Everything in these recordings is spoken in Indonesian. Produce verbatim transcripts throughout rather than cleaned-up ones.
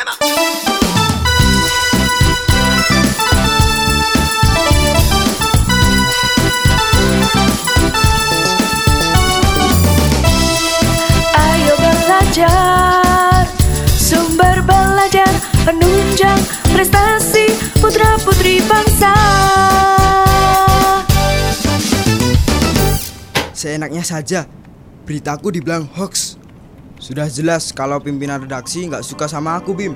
Shut up. Ayo belajar, sumber belajar, penunjang prestasi putra-putri bangsa. Seenaknya saja, beritaku dibilang hoax. Sudah jelas kalau pimpinan redaksi nggak suka sama aku, Bim.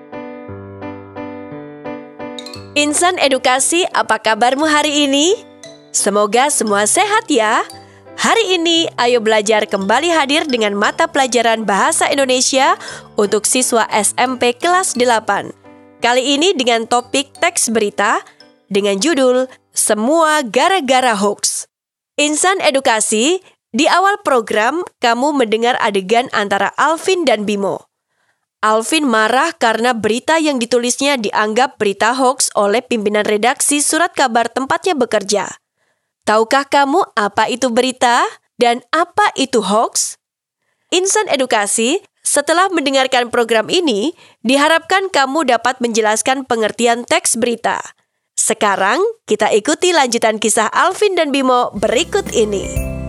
Insan Edukasi, apa kabarmu hari ini? Semoga semua sehat ya. Hari ini, Ayo Belajar kembali hadir dengan mata pelajaran Bahasa Indonesia untuk siswa S M P kelas delapan. Kali ini dengan topik teks berita dengan judul Semua Gara-Gara Hoax. Insan Edukasi, di awal program kamu mendengar adegan antara Alvin dan Bimo. Alvin marah karena berita yang ditulisnya dianggap berita hoax oleh pimpinan redaksi surat kabar tempatnya bekerja. Tahukah kamu apa itu berita dan apa itu hoax? Insan Edukasi, setelah mendengarkan program ini, diharapkan kamu dapat menjelaskan pengertian teks berita. Sekarang, kita ikuti lanjutan kisah Alvin dan Bimo berikut ini.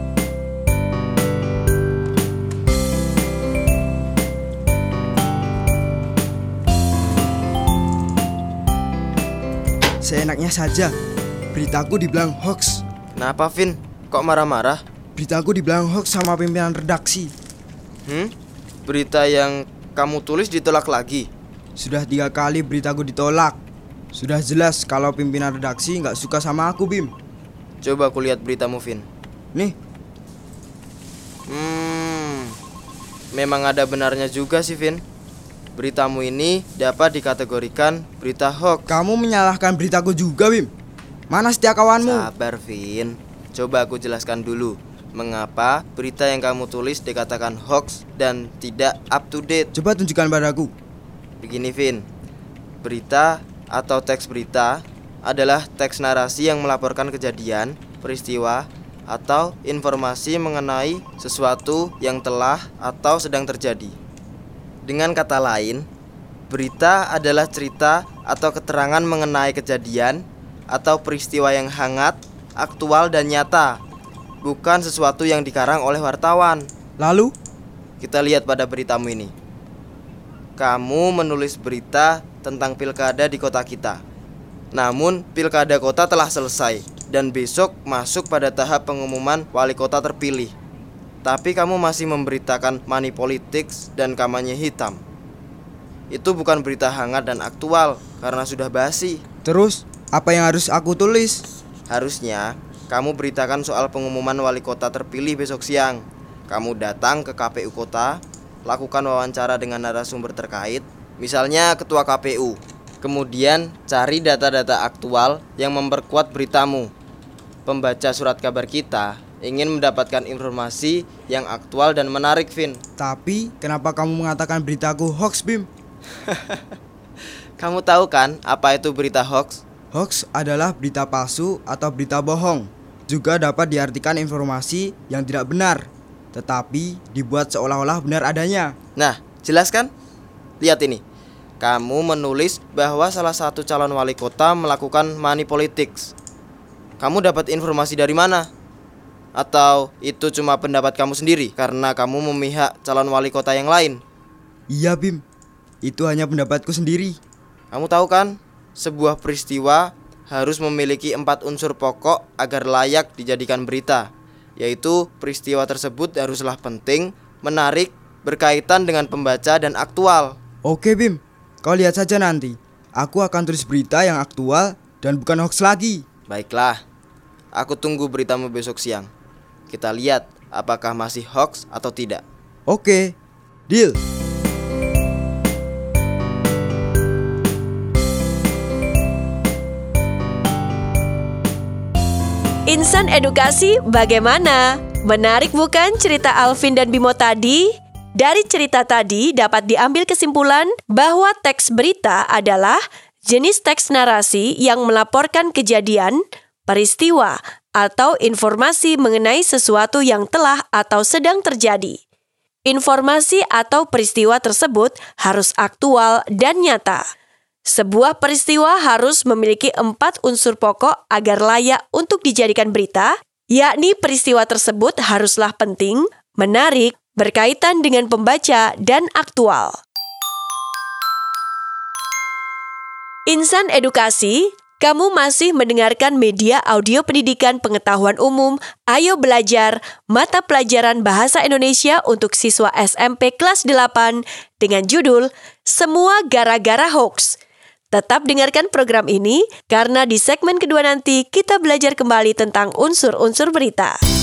Seenaknya saja, beritaku dibilang hoax. Kenapa, Vin? Kok marah-marah? Beritaku dibilang hoax sama pimpinan redaksi. Hmm? Berita yang kamu tulis ditolak lagi? Sudah tiga kali beritaku ditolak. Sudah jelas kalau pimpinan redaksi nggak suka sama aku, Bim. Coba aku lihat beritamu, Vin. Nih. Hmm, memang ada benarnya juga sih, Vin. Beritamu ini dapat dikategorikan berita hoax. Kamu menyalahkan beritaku juga, Bim. Mana setia kawanmu? Sabar, Vin. Coba aku jelaskan dulu mengapa berita yang kamu tulis dikatakan hoax dan tidak up to date. Coba tunjukkan padaku. Begini, Vin. Berita atau teks berita adalah teks narasi yang melaporkan kejadian, peristiwa, atau informasi mengenai sesuatu yang telah atau sedang terjadi. Dengan kata lain, berita adalah cerita atau keterangan mengenai kejadian atau peristiwa yang hangat, aktual, dan nyata, bukan sesuatu yang dikarang oleh wartawan. Lalu? Kita lihat pada beritamu ini. Kamu menulis berita tentang pilkada di kota kita. Namun, pilkada kota telah selesai dan besok masuk pada tahap pengumuman wali kota terpilih. Tapi kamu masih memberitakan money politics dan kampanye hitam. Itu bukan berita hangat dan aktual karena sudah basi. Terus, apa yang harus aku tulis? Harusnya, kamu beritakan soal pengumuman wali kota terpilih besok siang. Kamu datang ke K P U kota, lakukan wawancara dengan narasumber terkait, misalnya ketua K P U. Kemudian, cari data-data aktual yang memperkuat beritamu. Pembaca surat kabar kita ingin mendapatkan informasi yang aktual dan menarik, Vin. Tapi, kenapa kamu mengatakan beritaku hoax, Bim? Kamu tahu kan apa itu berita hoax? Hoax adalah berita palsu atau berita bohong. Juga dapat diartikan informasi yang tidak benar, tetapi dibuat seolah-olah benar adanya. Nah, jelas kan? Lihat ini. Kamu menulis bahwa salah satu calon wali kota melakukan money politics. Kamu dapat informasi dari mana? Atau itu cuma pendapat kamu sendiri karena kamu memihak calon wali kota yang lain? Iya, Bim. Itu hanya pendapatku sendiri. Kamu tahu kan, sebuah peristiwa harus memiliki empat unsur pokok agar layak dijadikan berita, yaitu peristiwa tersebut haruslah penting, menarik, berkaitan dengan pembaca dan aktual. Oke, Bim. Kau lihat saja nanti. Aku akan tulis berita yang aktual dan bukan hoax lagi. Baiklah. Aku tunggu beritamu besok siang. Kita lihat apakah masih hoax atau tidak. Oke, deal. Insan Edukasi, bagaimana? Menarik bukan cerita Alvin dan Bimo tadi? Dari cerita tadi dapat diambil kesimpulan bahwa teks berita adalah jenis teks narasi yang melaporkan kejadian, peristiwa, atau informasi mengenai sesuatu yang telah atau sedang terjadi. Informasi atau peristiwa tersebut harus aktual dan nyata. Sebuah peristiwa harus memiliki empat unsur pokok agar layak untuk dijadikan berita, yakni peristiwa tersebut haruslah penting, menarik, berkaitan dengan pembaca, dan aktual. Insan Edukasi, kamu masih mendengarkan media audio pendidikan pengetahuan umum Ayo Belajar, mata pelajaran Bahasa Indonesia untuk siswa S M P kelas delapan dengan judul Semua Gara-Gara Hoax. Tetap dengarkan program ini karena di segmen kedua nanti kita belajar kembali tentang unsur-unsur berita.